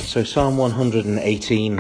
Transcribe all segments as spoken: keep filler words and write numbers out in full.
So Psalm one hundred eighteen.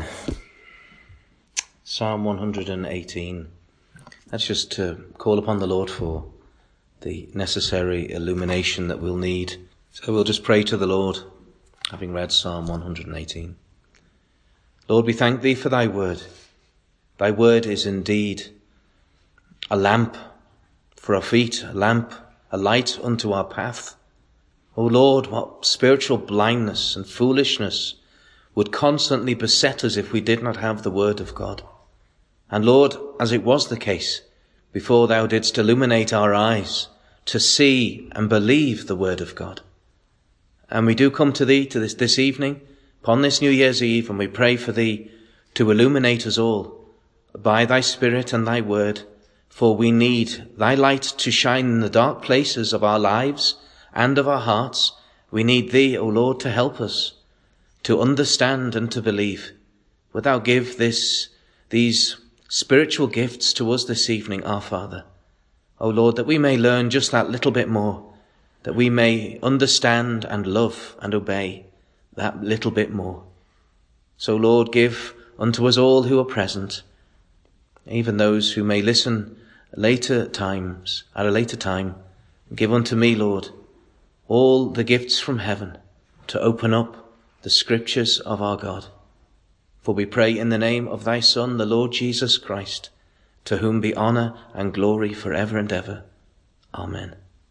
Psalm one hundred eighteen. That's just to call upon the Lord for the necessary illumination that we'll need. So we'll just pray to the Lord, having read Psalm one hundred eighteen. Lord, we thank thee for thy word. Thy word is indeed a lamp for our feet, a lamp, a light unto our path. O Lord, what spiritual blindness and foolishness would constantly beset us if we did not have the word of God. And Lord, as it was the case before thou didst illuminate our eyes to see and believe the word of God. And we do come to thee to this, this evening, upon this New Year's Eve, and we pray for thee to illuminate us all by thy Spirit and thy word, for we need thy light to shine in the dark places of our lives and of our hearts. We need thee, O Lord, to help us to understand and to believe. Wilt thou give this, these spiritual gifts to us this evening, our Father. O Lord, that we may learn just that little bit more, that we may understand and love and obey that little bit more. So Lord, give unto us all who are present, even those who may listen later times, at a later time, give unto me, Lord, all the gifts from heaven to open up the scriptures of our God. For we pray in the name of thy Son, the Lord Jesus Christ, to whom be honour and glory for ever and ever. Amen.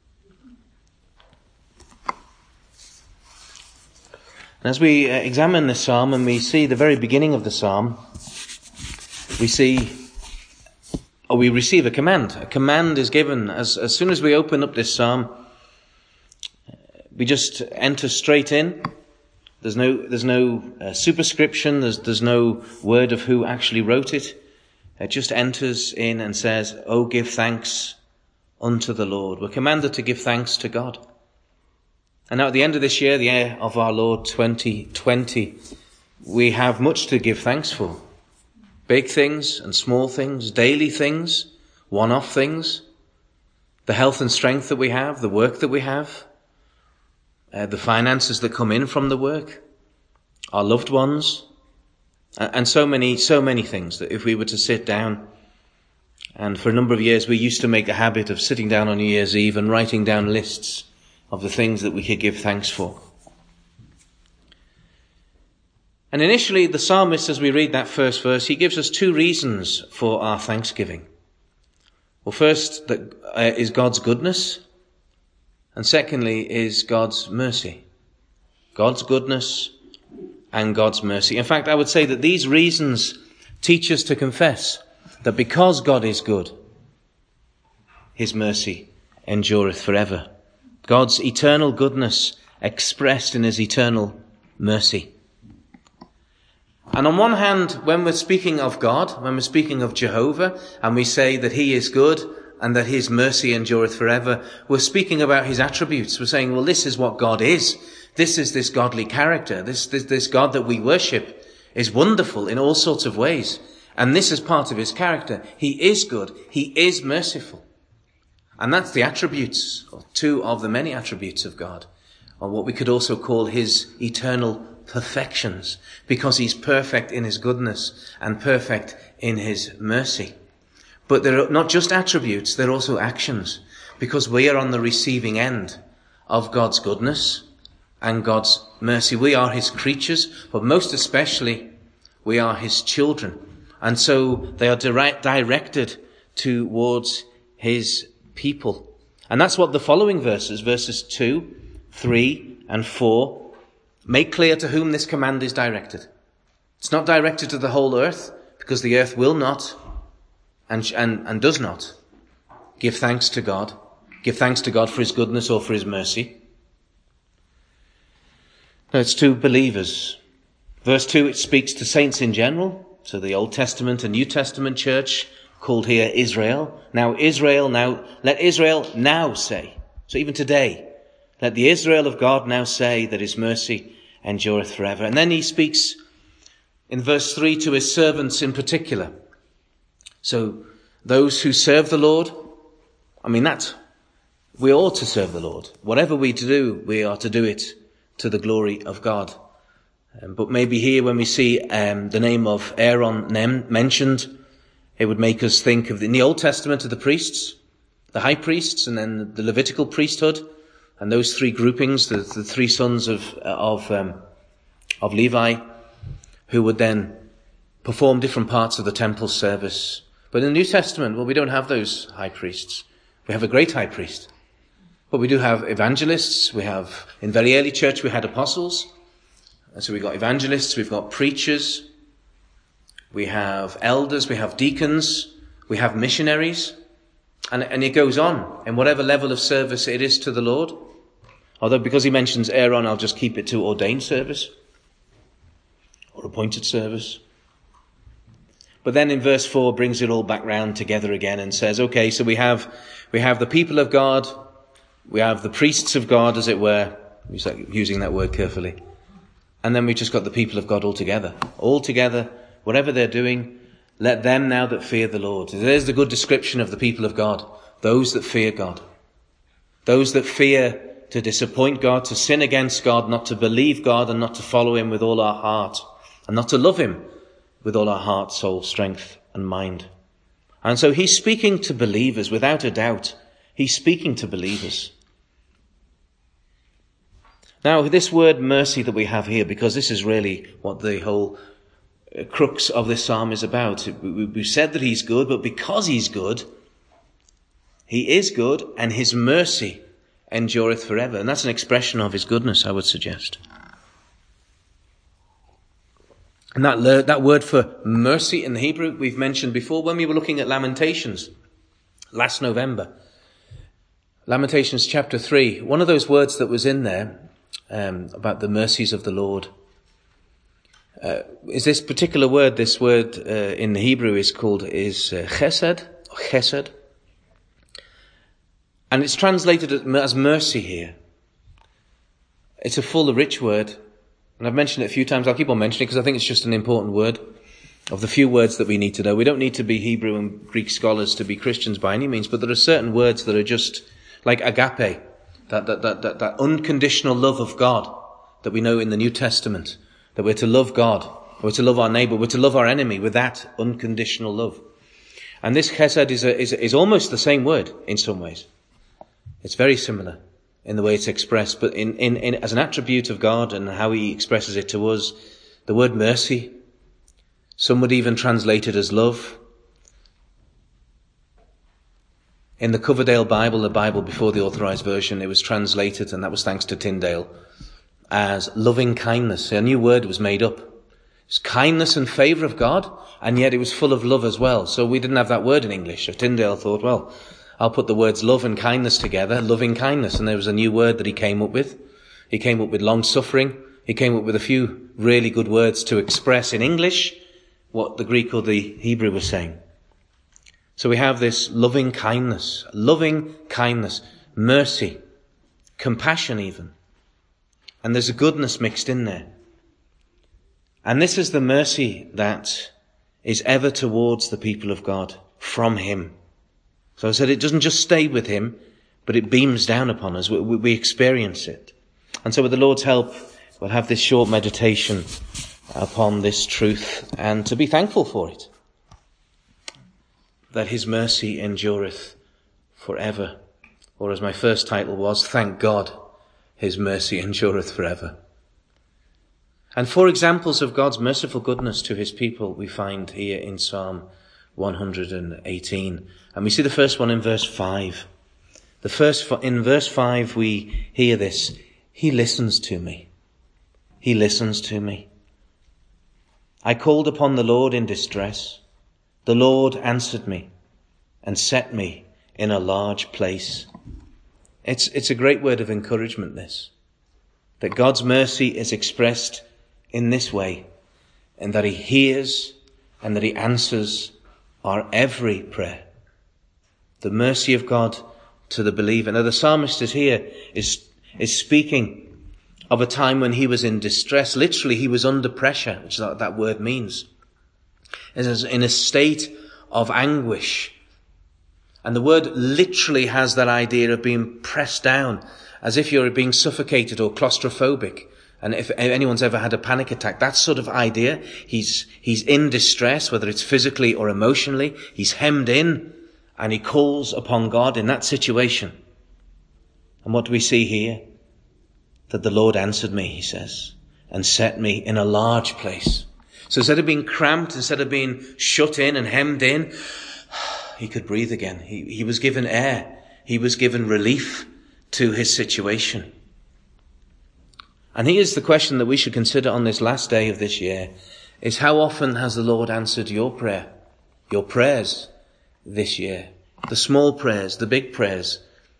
And as we examine this psalm and we see the very beginning of the psalm, we see, or we receive a command. A command is given as, as soon as we open up this psalm. We just enter straight in. There's no, there's no uh, superscription. There's, there's no word of who actually wrote it. It just enters in and says, "Oh, give thanks unto the Lord." We're commanded to give thanks to God. And now at the end of this year, the year of our Lord twenty twenty, we have much to give thanks for. Big things and small things, daily things, one-off things, the health and strength that we have, the work that we have, Uh, the finances that come in from the work, our loved ones, and, and so many, so many things that if we were to sit down, and for a number of years we used to make a habit of sitting down on New Year's Eve and writing down lists of the things that we could give thanks for. And initially the psalmist, as we read that first verse, he gives us two reasons for our thanksgiving. Well, first, that uh, is God's goodness. And secondly is God's mercy. God's goodness and God's mercy. In fact, I would say that these reasons teach us to confess that because God is good, his mercy endureth forever. God's eternal goodness expressed in his eternal mercy. And on one hand, when we're speaking of God, when we're speaking of Jehovah, and we say that he is good, and that his mercy endureth forever, we're speaking about his attributes. We're saying, well, this is what God is. This is this godly character. This, this, this God that we worship is wonderful in all sorts of ways. And this is part of his character. He is good. He is merciful. And that's the attributes, or two of the many attributes of God, or what we could also call his eternal perfections, because he's perfect in his goodness and perfect in his mercy. But they're not just attributes, they're also actions, because we are on the receiving end of God's goodness and God's mercy. We are his creatures, but most especially we are his children. And so they are direct, directed towards his people. And that's what the following verses, verses two, three, and four, make clear to whom this command is directed. It's not directed to the whole earth, because the earth will not And, and, and does not give thanks to God, give thanks to God for his goodness or for his mercy. No, it's to believers. Verse two, it speaks to saints in general, to the Old Testament and New Testament church, called here Israel. Now Israel, now, let Israel now say, so even today, let the Israel of God now say that his mercy endureth forever. And then he speaks in verse three to his servants in particular. So those who serve the Lord, I mean, that we ought to serve the Lord. Whatever we do, we are to do it to the glory of God. Um, but maybe here when we see um, the name of Aaron nem- mentioned, it would make us think of, the, in the Old Testament, of the priests, the high priests, and then the Levitical priesthood, and those three groupings, the, the three sons of of um, of Levi, who would then perform different parts of the temple service. But in the New Testament, well, we don't have those high priests. We have a great high priest. But we do have evangelists. We have, in very early church, we had apostles. And so we've got evangelists, we've got preachers, we have elders, we have deacons, we have missionaries. And, and it goes on in whatever level of service it is to the Lord. Although because he mentions Aaron, I'll just keep it to ordained service or appointed service. But then in verse four brings it all back round together again and says, okay, so we have we have the people of God, we have the priests of God, as it were, using that word carefully. And then we just got the people of God all together. All together, whatever they're doing, let them now that fear the Lord. There's the good description of the people of God. Those that fear God. Those that fear to disappoint God, to sin against God, not to believe God and not to follow him with all our heart. And not to love him with all our heart, soul, strength and mind. And so he's speaking to believers without a doubt. He's speaking to believers. Now, this word mercy that we have here, because this is really what the whole crux of this psalm is about. We've said that he's good, but because he's good, he is good, and his mercy endureth forever. And that's an expression of his goodness, I would suggest. And that, that word for mercy in the Hebrew we've mentioned before when we were looking at Lamentations last November. Lamentations chapter three, one of those words that was in there um, about the mercies of the Lord. Uh, is this particular word, this word uh, in the Hebrew is called, is uh, chesed, or chesed. And it's translated as mercy here. It's a full, rich word. And I've mentioned it a few times. I'll keep on mentioning it because I think it's just an important word. Of the few words that we need to know. We don't need to be Hebrew and Greek scholars to be Christians by any means, but there are certain words that are just like agape, that, that, that, that, that unconditional love of God that we know in the New Testament. That we're to love God, we're to love our neighbour, we're to love our enemy with that unconditional love. And this chesed is, a, is, is almost the same word in some ways. It's very similar in the way it's expressed, but in, in, in as an attribute of God and how he expresses it to us, the word mercy, some would even translate it as love. In the Coverdale Bible, the Bible before the Authorized Version, it was translated, and that was thanks to Tyndale, as loving kindness. A new word was made up. It's kindness and favour of God, and yet it was full of love as well. So we didn't have that word in English. So Tyndale thought, well, I'll put the words love and kindness together, loving kindness, and there was a new word that he came up with. He came up with long-suffering. He came up with a few really good words to express in English what the Greek or the Hebrew was saying. So we have this loving kindness, loving kindness, mercy, compassion even. And there's a goodness mixed in there. And this is the mercy that is ever towards the people of God from him. So I said it doesn't just stay with him, but it beams down upon us. We, we experience it. And so with the Lord's help, we'll have this short meditation upon this truth and to be thankful for it. That his mercy endureth forever. Or as my first title was, thank God. His mercy endureth forever. And four examples of God's merciful goodness to his people we find here in Psalm one hundred eighteen. And we see the first one in verse five. The first, in verse five we hear this. He listens to me. He listens to me. I called upon the Lord in distress. The Lord answered me and set me in a large place. It's, it's a great word of encouragement, this. That God's mercy is expressed in this way, and that he hears and that he answers our every prayer. The mercy of God to the believer. Now the psalmist is here, is, is speaking of a time when he was in distress. Literally, he was under pressure, which is what that word means. It is in a state of anguish. And the word literally has that idea of being pressed down, as if you're being suffocated or claustrophobic, And if anyone's ever had a panic attack, that sort of idea, he's, he's in distress, whether it's physically or emotionally, he's hemmed in, and he calls upon God in that situation. And what do we see here? That the Lord answered me, he says, and set me in a large place. So instead of being cramped, instead of being shut in and hemmed in, he could breathe again. He, he was given air. He was given relief to his situation. And here's the question that we should consider on this last day of this year, is how often has the Lord answered your prayer, your prayers this year? The small prayers, the big prayers.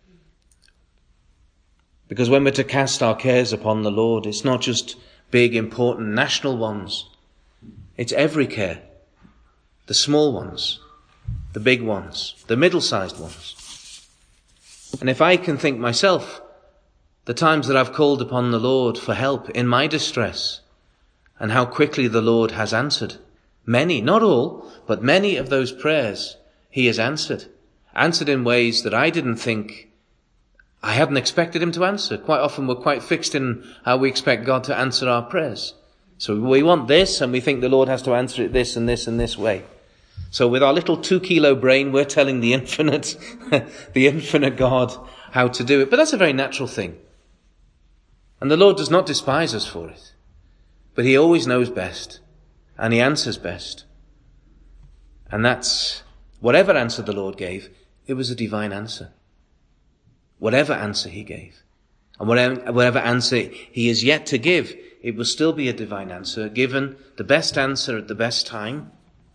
Because when we're to cast our cares upon the Lord, it's not just big, important national ones. It's every care. The small ones, the big ones, the middle-sized ones. And if I can think myself, the times that I've called upon the Lord for help in my distress, and how quickly the Lord has answered. Many, not all, but many of those prayers he has answered. Answered in ways that I didn't think, I hadn't expected him to answer. Quite often we're quite fixed in how we expect God to answer our prayers. So we want this, and we think the Lord has to answer it this and this and this way. So with our little two kilo brain, we're telling the infinite, the infinite God how to do it. But that's a very natural thing. And the Lord does not despise us for it. But he always knows best. And he answers best. And that's, whatever answer the Lord gave, it was a divine answer. Whatever answer he gave. And whatever, whatever answer he is yet to give, it will still be a divine answer, given the best answer at the best time.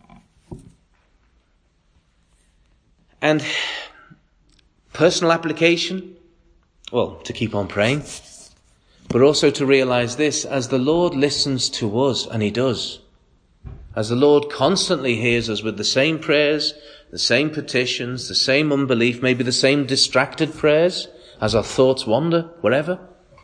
And personal application, well, to keep on praying, but also to realize this, as the Lord listens to us, and he does, as the Lord constantly hears us with the same prayers, the same petitions, the same unbelief, maybe the same distracted prayers, as our thoughts wander, wherever.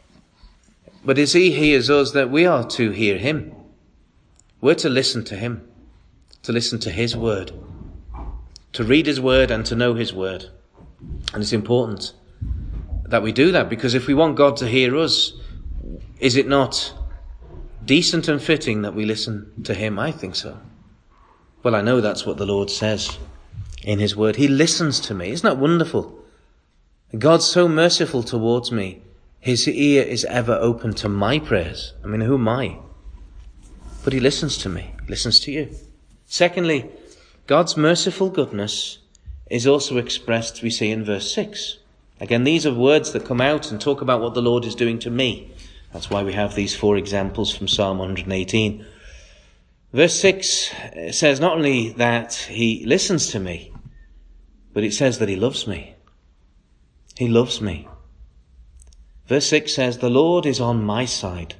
But as he hears us, that we are to hear him. We're to listen to him, to listen to his word, to read his word and to know his word. And it's important that we do that, because if we want God to hear us, is it not decent and fitting that we listen to him? I think so. Well, I know that's what the Lord says in his word. He listens to me. Isn't that wonderful? God's so merciful towards me. His ear is ever open to my prayers. I mean, who am I? But he listens to me. He listens to you. Secondly, God's merciful goodness is also expressed, we see, in verse six. Again, these are words that come out and talk about what the Lord is doing to me. That's why we have these four examples from Psalm one hundred eighteen. Verse six says not only that he listens to me, but it says that he loves me. He loves me. Verse six says, the Lord is on my side.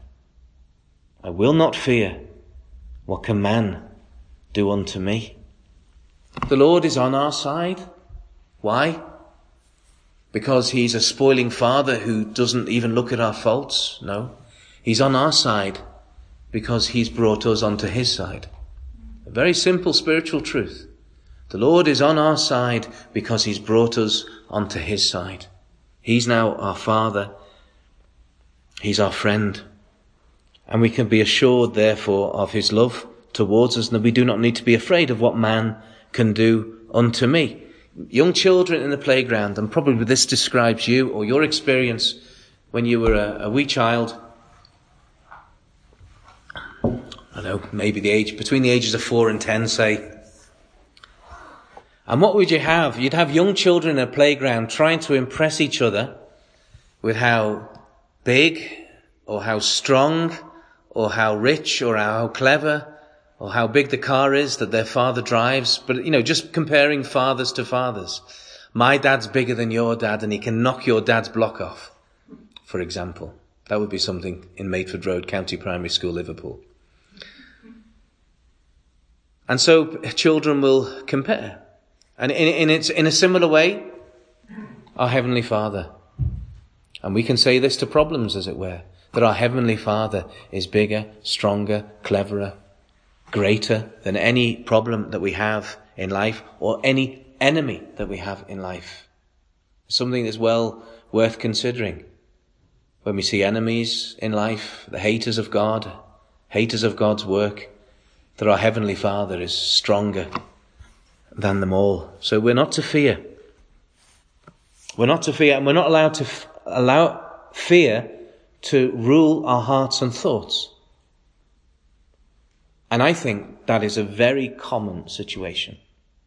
I will not fear. What can man do unto me? The Lord is on our side. Why? Because he's a spoiling father who doesn't even look at our faults? No. He's on our side because he's brought us onto his side. A very simple spiritual truth. The Lord is on our side because he's brought us onto his side. He's now our Father. He's our friend. And we can be assured, therefore, of his love towards us, and that we do not need to be afraid of what man can do unto me. Young children in the playground, and probably this describes you or your experience when you were a, a wee child. I don't know, maybe the age, between the ages of four and ten, say. And what would you have? You'd have young children in a playground trying to impress each other with how big or how strong or how rich or how clever or how big the car is that their father drives. But, you know, just comparing fathers to fathers. My dad's bigger than your dad and he can knock your dad's block off, for example. That would be something in Maidford Road, County Primary School, Liverpool. And so children will compare. And in, in, it's, in a similar way, our Heavenly Father. And we can say this to problems, as it were, that our Heavenly Father is bigger, stronger, cleverer, greater than any problem that we have in life or any enemy that we have in life. Something that's well worth considering. when we see enemies in life, the haters of God, haters of God's work, that our Heavenly Father is stronger than them all. So we're not to fear. We're not to fear, and we're not allowed to f- allow fear to rule our hearts and thoughts. And I think that is a very common situation.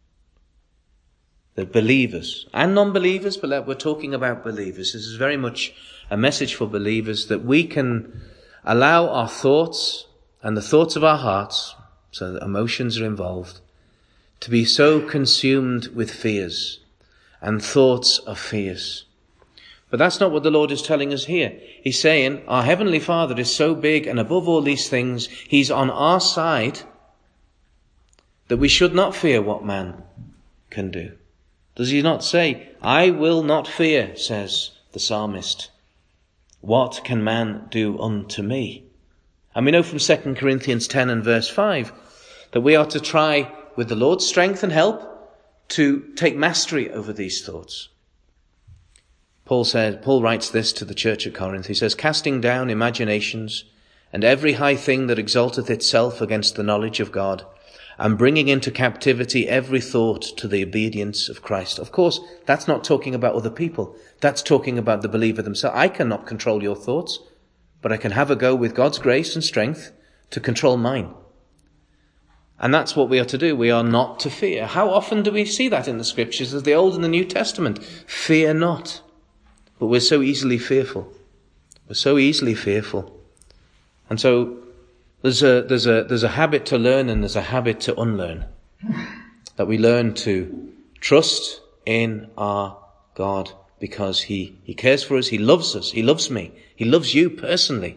The believers and non-believers, but we're talking about believers. This is very much a message for believers, that we can allow our thoughts and the thoughts of our hearts, so that emotions are involved, to be so consumed with fears and thoughts of fears. But that's not what the Lord is telling us here. He's saying our Heavenly Father is so big and above all these things, He's on our side, that we should not fear what man can do. Does He not say, I will not fear, says the psalmist. What can man do unto me? And we know from Second Corinthians ten and verse five that we are to try with the Lord's strength and help to take mastery over these thoughts. Paul says, Paul writes this to the church at Corinth. He says, casting down imaginations and every high thing that exalteth itself against the knowledge of God, and bringing into captivity every thought to the obedience of Christ. Of course, that's not talking about other people. That's talking about the believer themselves. I cannot control your thoughts, but I can have a go with God's grace and strength to control mine. And that's what we are to do. We are not to fear. How often do we see that in the scriptures, as the Old and the New Testament? Fear not. But we're so easily fearful. We're so easily fearful. And so there's a, there's a, there's a habit to learn and there's a habit to unlearn. That we learn to trust in our God because He, He cares for us. He loves us. He loves me. He loves you personally.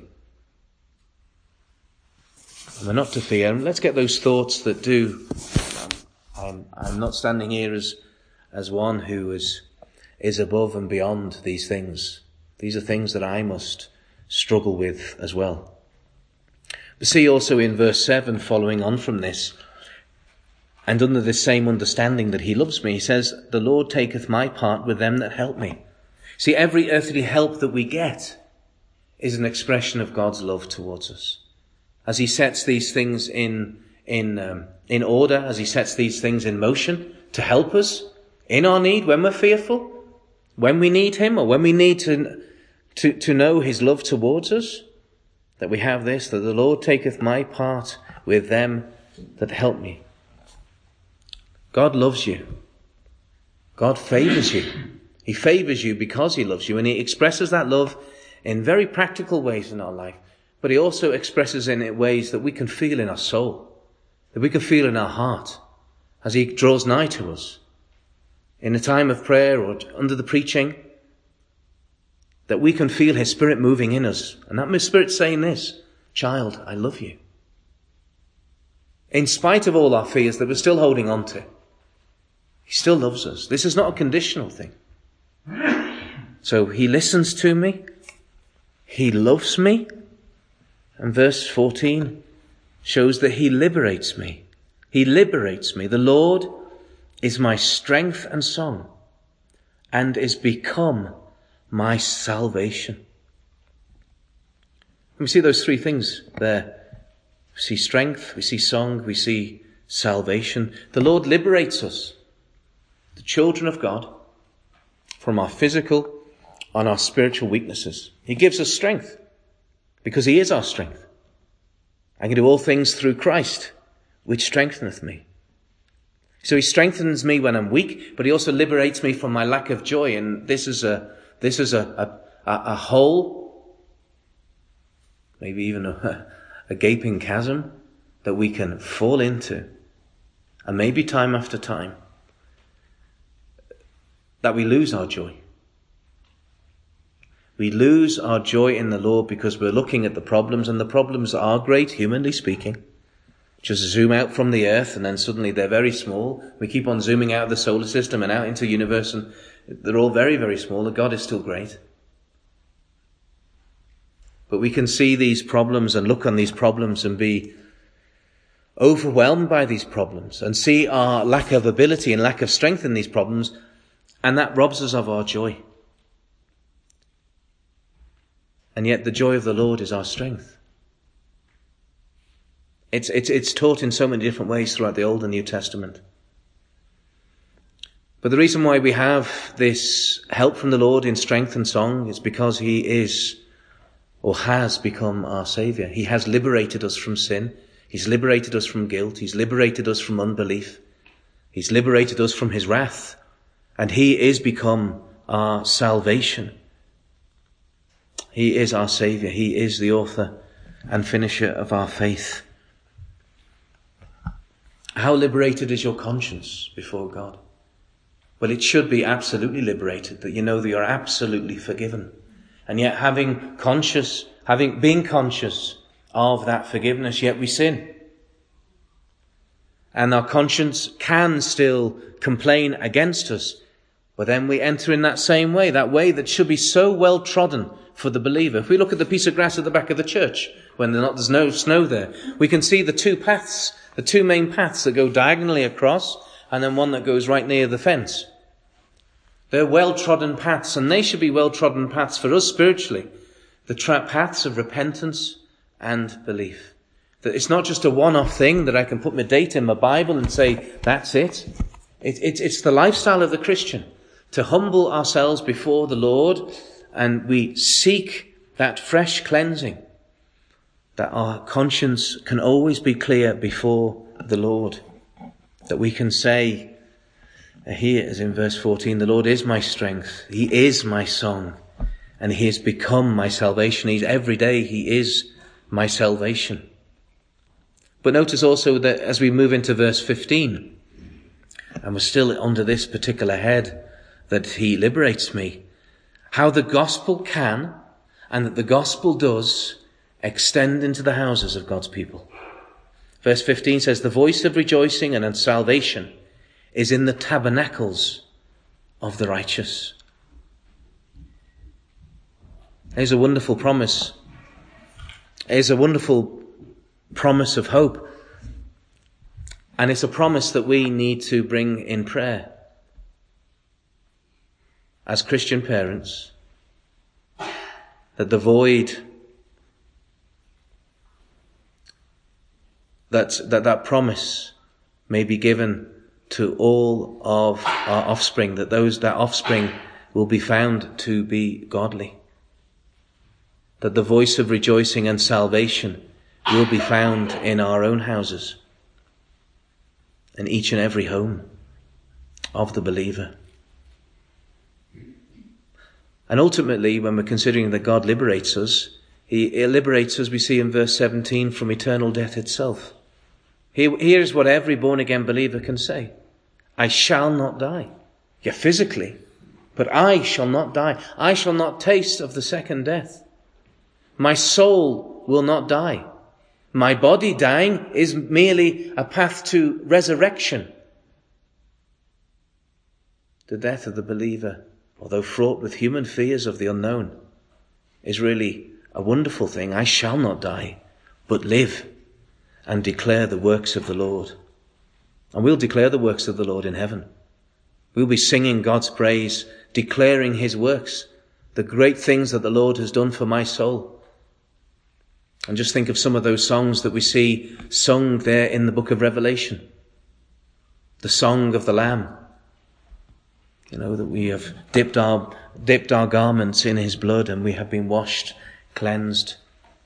And we're not to fear. And let's get those thoughts that do. I'm, I'm not standing here as, as one who is, is above and beyond these things. These are things that I must struggle with as well. We see also in verse seven, following on from this, and under this same understanding that He loves me, He says, the Lord taketh my part with them that help me. See, every earthly help that we get is an expression of God's love towards us. As He sets these things in, in, um, in order, as He sets these things in motion to help us in our need, when we're fearful, when we need Him, or when we need to, to, to know His love towards us, that we have this, that the Lord taketh my part with them that help me. God loves you. God favours you. He favours you because He loves you, and He expresses that love in very practical ways in our life. But He also expresses in it ways that we can feel in our soul, that we can feel in our heart, as He draws nigh to us. In a time of prayer or under the preaching, that we can feel His Spirit moving in us. And that Spirit's saying this, child, I love you. In spite of all our fears that we're still holding on to, He still loves us. This is not a conditional thing. So He listens to me. He loves me. And verse fourteen shows that He liberates me. He liberates me. The Lord is my strength and song, and is become my salvation. We see those three things there. We see strength, we see song, we see salvation. The Lord liberates us, the children of God, from our physical and our spiritual weaknesses. He gives us strength because He is our strength. I can do all things through Christ, which strengtheneth me. So He strengthens me when I'm weak, but He also liberates me from my lack of joy. And this is a This is a, a, a hole, maybe even a, a gaping chasm that we can fall into. And maybe time after time, that we lose our joy. We lose our joy in the Lord because we're looking at the problems, and the problems are great, humanly speaking. Just zoom out from the earth and then suddenly they're very small. We keep on zooming out of the solar system and out into the universe, and they're all very, very small, and God is still great. But we can see these problems and look on these problems and be overwhelmed by these problems and see our lack of ability and lack of strength in these problems, and that robs us of our joy. And yet the joy of the Lord is our strength. It's, it's, it's taught in so many different ways throughout the Old and New Testament. But the reason why we have this help from the Lord in strength and song is because he is, or has become, our Saviour. He has liberated us from sin. He's liberated us from guilt. He's liberated us from unbelief. He's liberated us from his wrath. And he is become our salvation. He is our Saviour. He is the author and finisher of our faith. How liberated is your conscience before God? Well, it should be absolutely liberated, that you know that you're absolutely forgiven. And yet having conscious, having been conscious of that forgiveness, yet we sin. And our conscience can still complain against us. But then we enter in that same way, that way that should be so well trodden for the believer. If we look at the piece of grass at the back of the church, when there's no snow there, we can see the two paths, the two main paths that go diagonally across, and then one that goes right near the fence. They're well-trodden paths, and they should be well-trodden paths for us spiritually. The tra- paths of repentance and belief. That it's not just a one-off thing that I can put my date in my Bible and say, that's it. it, it it's the lifestyle of the Christian. To humble ourselves before the Lord, and we seek that fresh cleansing. That our conscience can always be clear before the Lord. That we can say, here as in verse fourteen, the Lord is my strength. He is my song. And he has become my salvation. He's every day he is my salvation. But notice also that as we move into verse fifteen, and we're still under this particular head, that he liberates me, how the gospel can, and that the gospel does, extend into the houses of God's people. Verse fifteen says, the voice of rejoicing and of salvation is in the tabernacles of the righteous. There's a wonderful promise. There's a wonderful promise of hope. And it's a promise that we need to bring in prayer. As Christian parents, that the void, that that, that promise may be given to all of our offspring, that those, that offspring will be found to be godly. That the voice of rejoicing and salvation will be found in our own houses, in each and every home of the believer. And ultimately, when we're considering that God liberates us, he liberates us, we see in verse seventeen, from eternal death itself. Here's what every born-again believer can say. I shall not die. Yeah, physically. But I shall not die. I shall not taste of the second death. My soul will not die. My body dying is merely a path to resurrection. The death of the believer, although fraught with human fears of the unknown, is really a wonderful thing. I shall not die, but live and declare the works of the Lord. And we'll declare the works of the Lord in heaven. We'll be singing God's praise, declaring his works, the great things that the Lord has done for my soul. And just think of some of those songs that we see sung there in the book of Revelation. The song of the Lamb. You know, that we have dipped our, dipped our garments in his blood and we have been washed, cleansed,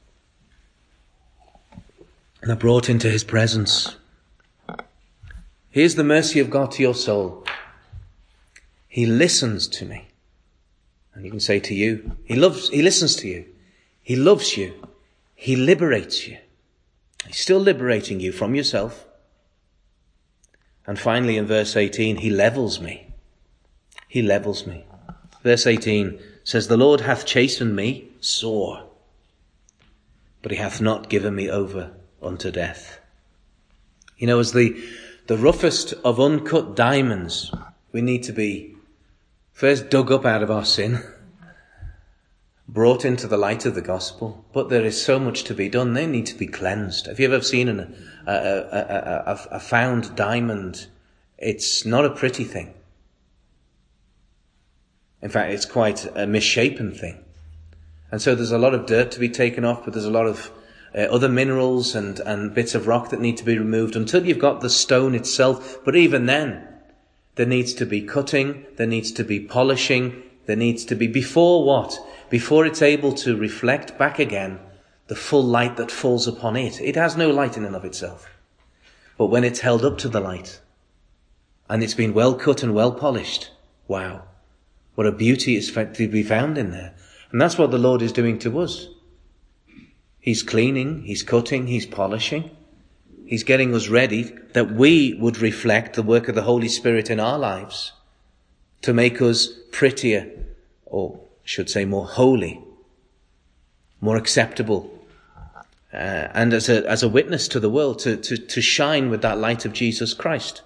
and are brought into his presence. Here's the mercy of God to your soul. He listens to me. And you can say to you, he loves, he listens to you. He loves you. He liberates you. He's still liberating you from yourself. And finally in verse eighteen, he levels me. He levels me. Verse eighteen says, the Lord hath chastened me sore, but he hath not given me over unto death. You know, as the, the roughest of uncut diamonds, we need to be first dug up out of our sin, brought into the light of the gospel. But there is so much to be done. They need to be cleansed. Have you ever seen an, a, a, a, a, a found diamond? It's not a pretty thing. In fact, it's quite a misshapen thing. And so there's a lot of dirt to be taken off, but there's a lot of uh, other minerals and, and bits of rock that need to be removed until you've got the stone itself. But even then, there needs to be cutting, there needs to be polishing, there needs to be, before what? Before it's able to reflect back again the full light that falls upon it. It has no light in and of itself. But when it's held up to the light, and it's been well cut and well polished, wow, what a beauty is to be found in there. And that's what the Lord is doing to us. He's cleaning, he's cutting, he's polishing. He's getting us ready that we would reflect the work of the Holy Spirit in our lives to make us prettier, or I should say more holy, more acceptable, uh, and as a as a witness to the world, to, to, to shine with that light of Jesus Christ.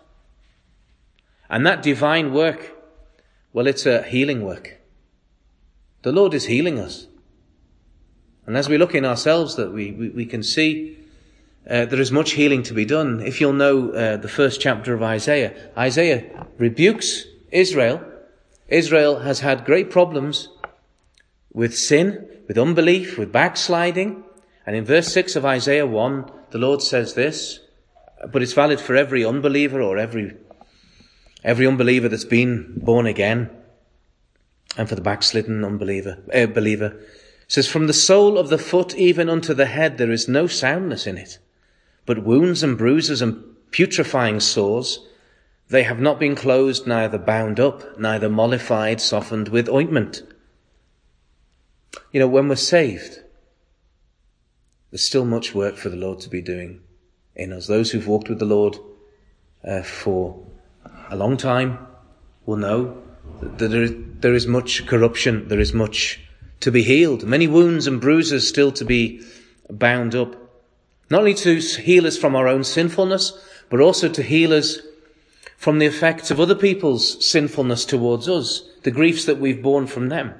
And that divine work, well, it's a healing work. The Lord is healing us. And as we look in ourselves, that we, we, we can see uh, there is much healing to be done. If you'll know uh, the first chapter of Isaiah, Isaiah rebukes Israel. Israel has had great problems with sin, with unbelief, with backsliding. And in verse six of Isaiah one, the Lord says this, but it's valid for every unbeliever or every every unbeliever that's been born again, and for the backslidden unbeliever, uh, believer. It says, from the sole of the foot even unto the head there is no soundness in it, but wounds and bruises and putrefying sores. They have not been closed, neither bound up, neither mollified, softened with ointment. You know, when we're saved, there's still much work for the Lord to be doing in us. Those who've walked with the Lord uh, for a long time will know that there is, there is much corruption, there is much to be healed, many wounds and bruises still to be bound up. Not only to heal us from our own sinfulness, but also to heal us from the effects of other people's sinfulness towards us, the griefs that we've borne from them.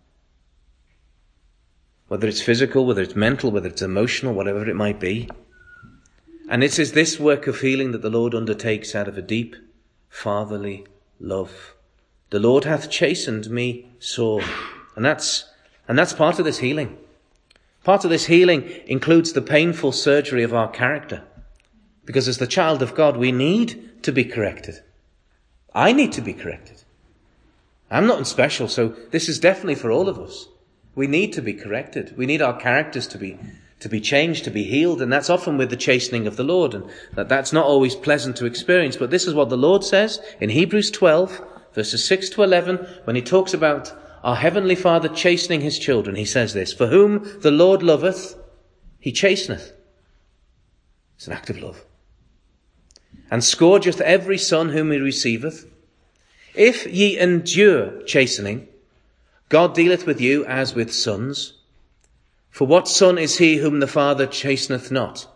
Whether it's physical, whether it's mental, whether it's emotional, whatever it might be. And it is this work of healing that the Lord undertakes out of a deep fatherly love. The Lord hath chastened me sore. And that's, and that's part of this healing. Part of this healing includes the painful surgery of our character. Because as the child of God, we need to be corrected. I need to be corrected. I'm not special, so this is definitely for all of us. We need to be corrected. We need our characters to be to be changed, to be healed, and that's often with the chastening of the Lord, and that, that's not always pleasant to experience. But this is what the Lord says in Hebrews twelve, verses six to eleven, when he talks about our Heavenly Father chastening his children. He says this, for whom the Lord loveth, he chasteneth. It's an act of love. And scourgeth every son whom he receiveth. If ye endure chastening, God dealeth with you as with sons. For what son is he whom the Father chasteneth not?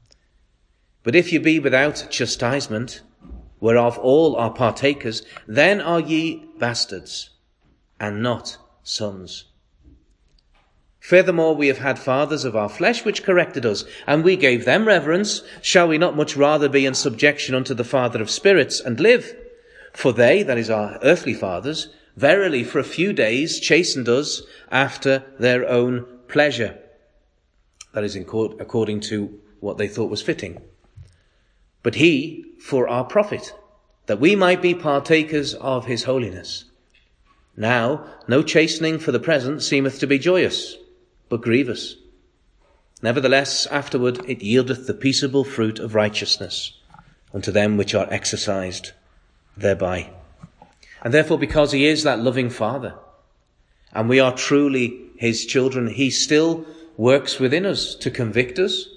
But if ye be without chastisement, whereof all are partakers, then are ye bastards, and not sons. Furthermore, we have had fathers of our flesh which corrected us, and we gave them reverence. Shall we not much rather be in subjection unto the Father of spirits, and live? For they, that is our earthly fathers, verily for a few days chastened us after their own pleasure. That is according to what they thought was fitting. But he for our profit, that we might be partakers of his holiness. Now no chastening for the present seemeth to be joyous, but grievous. Nevertheless afterward it yieldeth the peaceable fruit of righteousness unto them which are exercised thereby. And therefore, because he is that loving Father, and we are truly his children, he still works within us to convict us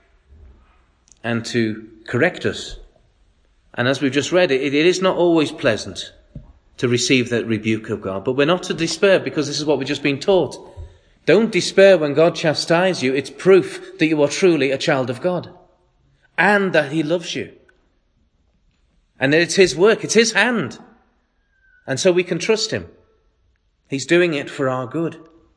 and to correct us. And as we've just read, it, it is not always pleasant to receive that rebuke of God, but we're not to despair, because this is what we've just been taught. Don't despair when God chastises you. It's proof that you are truly a child of God and that he loves you. And that it's his work, it's his hand. And so we can trust him. He's doing it for our good.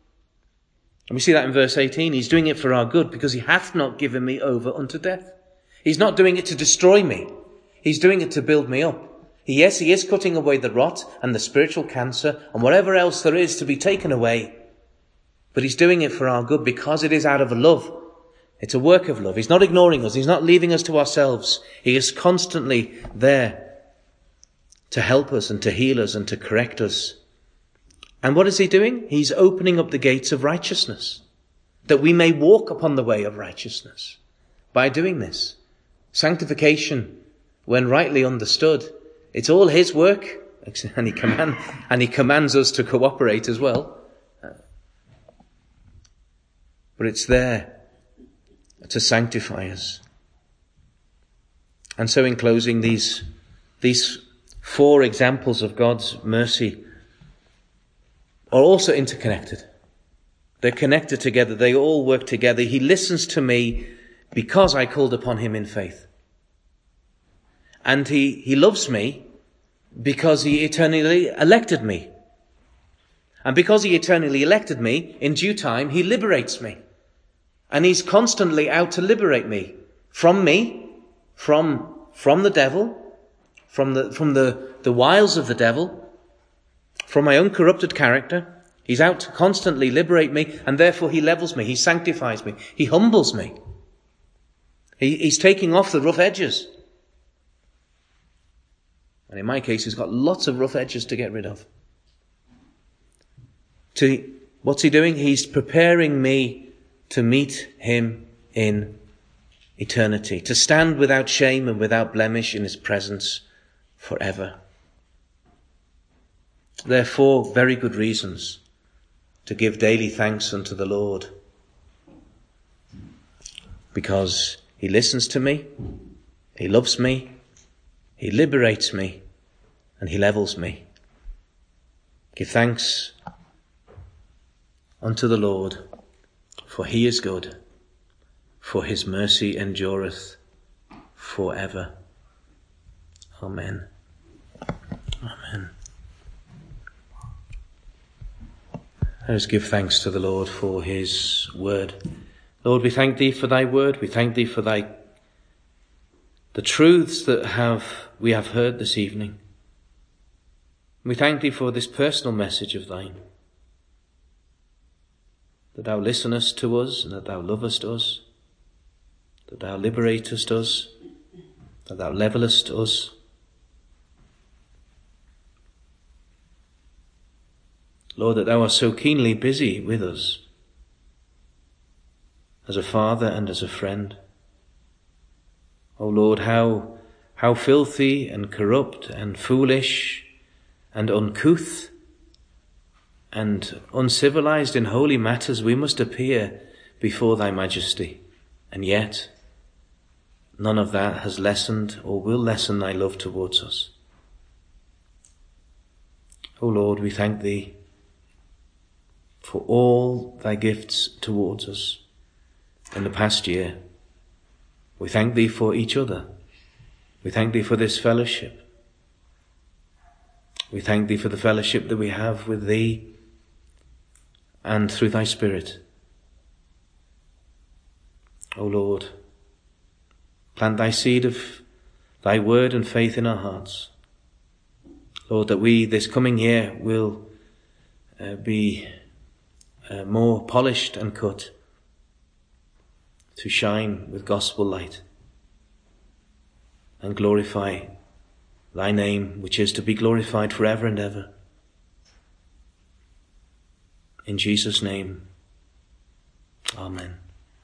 And we see that in verse eighteen. He's doing it for our good, because he hath not given me over unto death. He's not doing it to destroy me. He's doing it to build me up. Yes, he is cutting away the rot and the spiritual cancer and whatever else there is to be taken away. But he's doing it for our good because it is out of love. It's a work of love. He's not ignoring us. He's not leaving us to ourselves. He is constantly there to help us and to heal us and to correct us. And what is he doing? He's opening up the gates of righteousness, that we may walk upon the way of righteousness by doing this. Sanctification, when rightly understood, it's all his work, and he, command, and he commands us to cooperate as well. But it's there to sanctify us. And so in closing, these, these four examples of God's mercy are also interconnected. They're connected together. They all work together. He listens to me because I called upon him in faith. And he, he loves me because he eternally elected me. And because he eternally elected me, in due time, he liberates me. And he's constantly out to liberate me from me, from, from the devil, from the, from the, the wiles of the devil, from my own corrupted character. He's out to constantly liberate me, and therefore he levels me, he sanctifies me, he humbles me. He, he's taking off the rough edges. And in my case, he's got lots of rough edges to get rid of. To, what's he doing? He's preparing me to meet him in eternity, to stand without shame and without blemish in his presence forever. There are four very good reasons to give daily thanks unto the Lord. Because he listens to me, he loves me, he liberates me, and he levels me. Give thanks unto the Lord, for he is good, for his mercy endureth forever. Amen. Amen. Let us give thanks to the Lord for his word. Lord, we thank thee for thy word. We thank thee for thy the truths that have we have heard this evening. We thank thee for this personal message of thine, that thou listenest to us and that thou lovest us, that thou liberatest us, that thou levelest us. Lord, that thou art so keenly busy with us as a father and as a friend. O Lord, how, how filthy and corrupt and foolish and uncouth and uncivilized in holy matters we must appear before thy majesty. And yet, none of that has lessened or will lessen thy love towards us. O Lord, we thank thee for all thy gifts towards us in the past year. We thank thee for each other. We thank thee for this fellowship. We thank thee for the fellowship that we have with thee and through thy Spirit. O Lord, plant thy seed of thy word and faith in our hearts. Lord, that we this coming year will uh, be uh, more polished and cut to shine with gospel light and glorify thy name, which is to be glorified forever and ever. In Jesus' name, amen.